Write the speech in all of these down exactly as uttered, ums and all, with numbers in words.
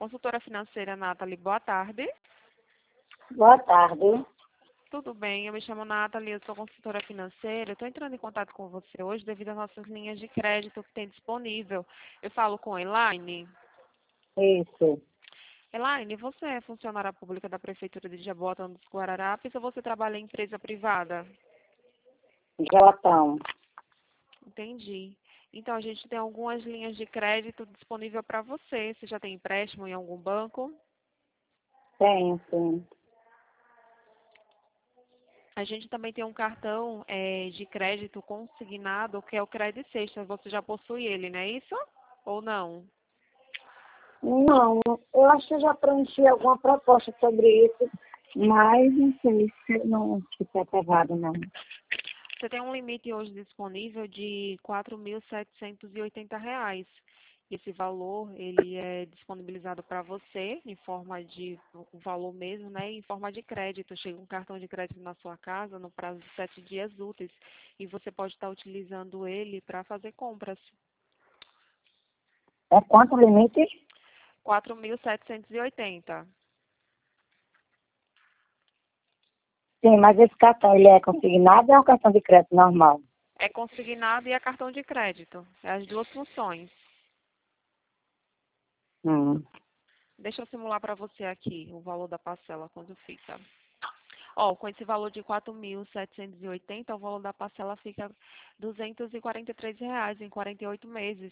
Consultora financeira Nathalie, boa tarde. Boa tarde. Tudo bem, eu me chamo Nathalie, eu sou consultora financeira. Estou entrando em contato com você hoje devido às nossas linhas de crédito que tem disponível. Eu falo com a Elaine. Isso. Elaine, você é funcionária pública da Prefeitura de Jaboatão dos Guararapes ou você trabalha em empresa privada? Jotão. Entendi. Então, a gente tem algumas linhas de crédito disponível para você. Você já tem empréstimo em algum banco? Tenho, sim. A gente também tem um cartão eh, de crédito consignado, que é o Credit Sexta. Você já possui ele, não é isso? Ou não? Não, eu acho que eu já preenchi alguma proposta sobre isso, mas não sei se não ficou aprovado, não. Você tem um limite hoje disponível de quatro mil setecentos e oitenta reais. Esse valor, ele é disponibilizado para você em forma de, o valor mesmo, né, em forma de crédito. Chega um cartão de crédito na sua casa no prazo de sete dias úteis e você pode estar utilizando ele para fazer compras. É quanto o limite? quatro mil setecentos e oitenta. Sim, mas esse cartão, ele é consignado ou é um cartão de crédito normal? É consignado e é cartão de crédito. É as duas funções. Hum. Deixa eu simular para você aqui o valor da parcela, quando fica. Ó, com esse valor de quatro mil setecentos e oitenta, o valor da parcela fica duzentos e quarenta e três reais em quarenta e oito meses.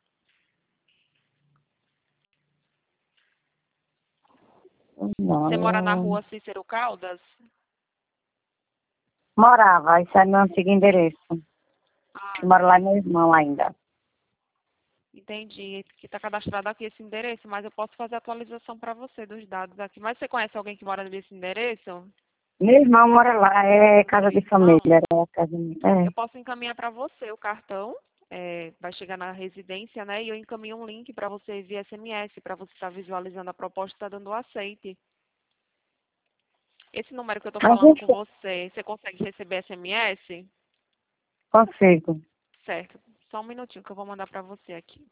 Você mora na Não. rua Cícero Caldas? Morava, isso é meu antigo endereço. Ah, Eu moro lá meu irmão ainda. entendi. Que está cadastrado aqui esse endereço, mas eu posso fazer a atualização para você dos dados aqui. Mas você conhece alguém que mora nesse endereço? Meu irmão mora lá, é casa Seu de irmão? família. É casa de... Eu é. posso encaminhar para você o cartão, é, vai chegar na residência, né? E eu encaminho um link para você via S M S, para você estar visualizando a proposta e estar dando o aceite. Esse número que eu estou Mas falando com isso você, você consegue receber S M S? consigo. Certo. Só um minutinho que eu vou mandar para você aqui.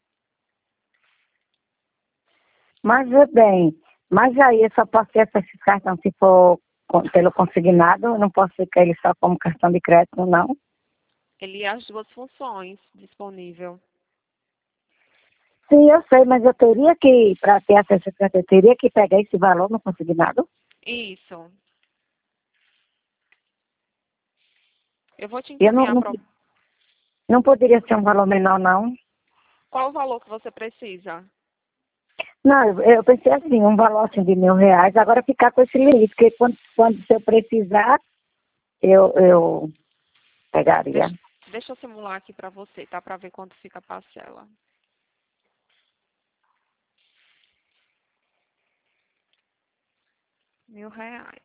Mas, vê bem, mas aí eu só posso ter esse cartão se for com- pelo consignado, eu não posso ficar ele só como cartão de crédito, não. Ele é as duas funções disponível. Sim, eu sei, mas eu teria que, para ter acesso a esse cartão, eu teria que pegar esse valor no consignado. Isso. Eu vou te Eu não, encaminhar não, para... não poderia ser um valor menor, não. Qual o valor que você precisa? Não, eu, eu pensei assim, um valor assim de mil reais, agora ficar com esse limite, porque quando, quando se eu precisar, eu, eu pegaria. Deixa, deixa eu simular aqui para você, tá? Para ver quanto fica a parcela. Mil reais.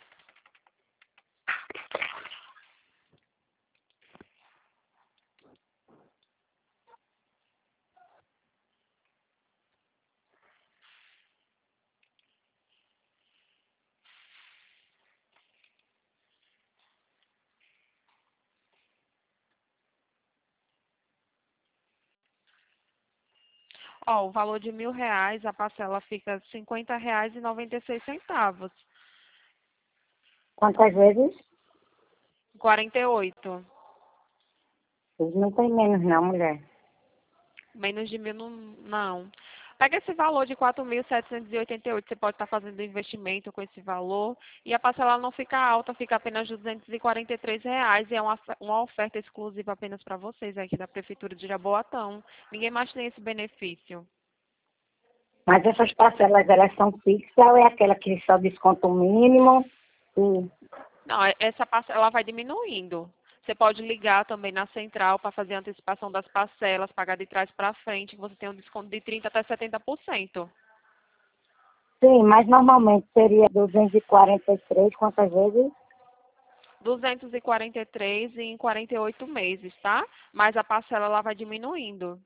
Ó, o valor de mil reais, a parcela fica cinquenta reais e noventa e seis centavos. Quantas vezes? Quarenta e oito. Não tem menos não, mulher. Menos de mil não, não. Pega esse valor de quatro mil setecentos e oitenta e oito, você pode estar fazendo investimento com esse valor e a parcela não fica alta, fica apenas duzentos e quarenta e três reais e é uma, uma oferta exclusiva apenas para vocês aqui da Prefeitura de Jaboatão. Ninguém mais tem esse benefício. Mas essas parcelas, elas são fixas ou é aquela que só desconta o mínimo? Sim. Não, é- essa parcela vai diminuindo. Você pode ligar também na central para fazer a antecipação das parcelas, pagar de trás para frente, que você tem um desconto de trinta por cento até setenta por cento. Sim, mas normalmente seria duzentos e quarenta e três, quantas vezes? duzentos e quarenta e três em quarenta e oito meses, tá? Mas a parcela ela vai diminuindo.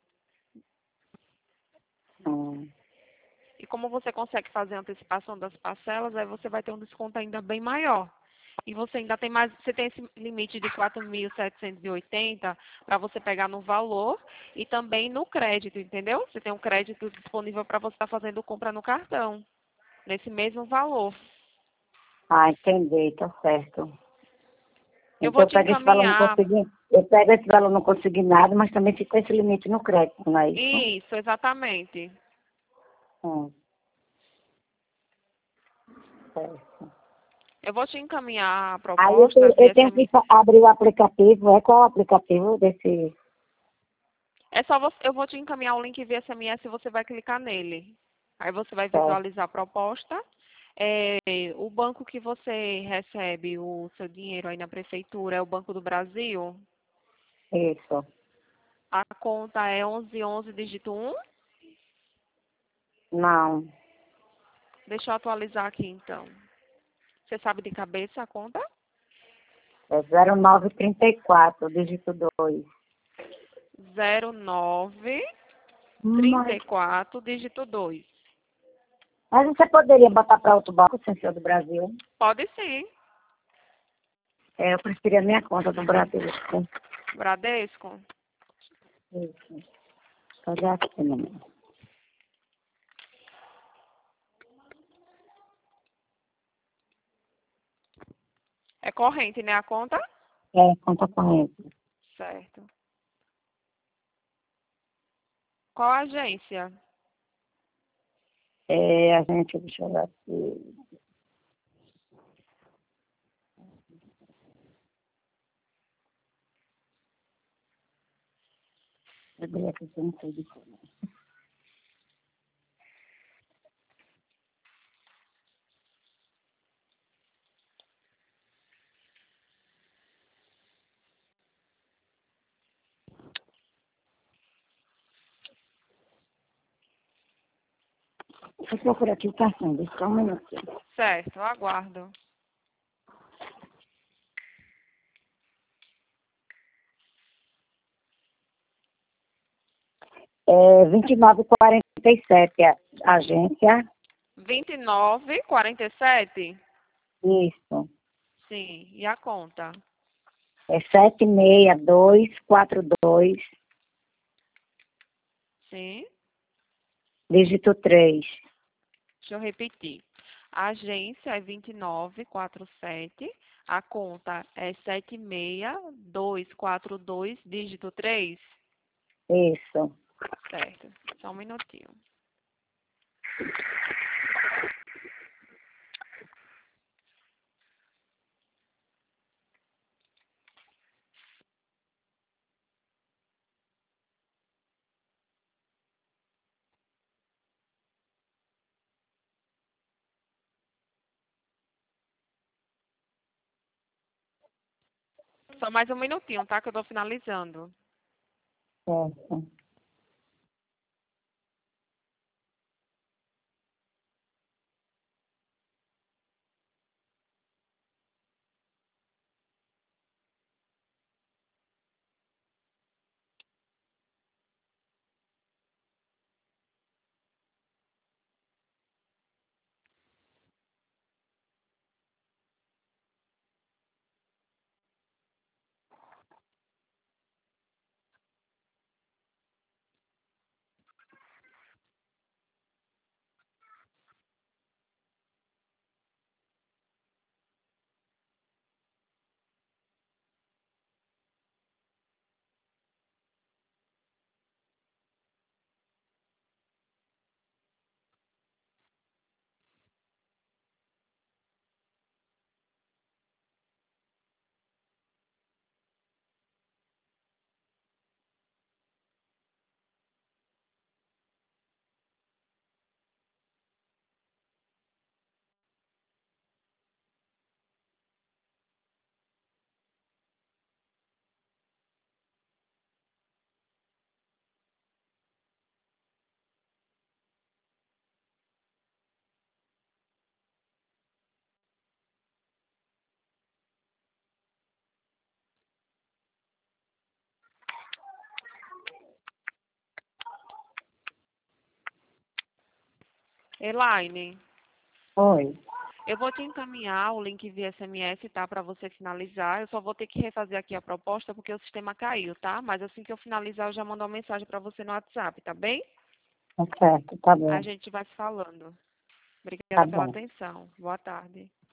Hum. E como você consegue fazer a antecipação das parcelas, aí você vai ter um desconto ainda bem maior. E você ainda tem mais, você tem esse limite de quatro mil setecentos e oitenta para você pegar no valor e também no crédito, entendeu? Você tem um crédito disponível para você estar fazendo compra no cartão, nesse mesmo valor. Ah, entendi, tá certo. Eu Então vou eu te pego esse valor, não encaminhar. consegui, eu pego esse valor, não consegui nada, mas também fica esse limite no crédito, não é isso? Isso, exatamente. Hum, certo. Eu vou te encaminhar a Aí eu proposta tenho, via eu tenho que S M S. fa- abrir o aplicativo, é qual o aplicativo desse? É só você, eu vou te encaminhar o link via S M S e você vai clicar nele. Aí você vai Certo, visualizar a proposta. É, o banco que você recebe o seu dinheiro aí na prefeitura é o Banco do Brasil. isso. A conta é onze onze dígito um. Não, Deixa eu atualizar aqui então. Você sabe de cabeça a conta? é zero nove trinta e quatro, dígito dois. zero nove trinta Mas, e quatro dígito dois. mas você poderia botar para outro banco, sem ser o do Brasil? Pode sim. É, eu preferia a minha conta do Brasil. Bradesco. Isso. Cadê aqui, menina? É corrente, né, a conta? É, conta corrente. Certo. Qual a agência? É, a gente, deixa eu ver aqui. Abri aqui, que eu não sei de como. Deixa eu procurar aqui o cartão, deixa só um minutinho. Certo, eu aguardo. É vinte e nove quarenta e sete, a a agência. vinte e nove, quarenta e sete? Isso. Sim. E a conta? É sete seis dois quatro dois, Sim. dígito três. Deixa eu repetir. A agência é vinte e nove quarenta e sete. A conta é sete seis dois quatro dois, dígito três. Isso. Certo. Só um minutinho. Só mais um minutinho, tá? Que eu tô finalizando. Certo. Elaine, Oi. Eu vou te encaminhar o link via S M S, tá? Para você finalizar. Eu só vou ter que refazer aqui a proposta porque o sistema caiu, tá? Mas assim que eu finalizar, eu já mando uma mensagem para você no WhatsApp, tá bem? Tá certo, tá A bom, gente vai se falando. tá Obrigada pela bom. atenção. Boa tarde.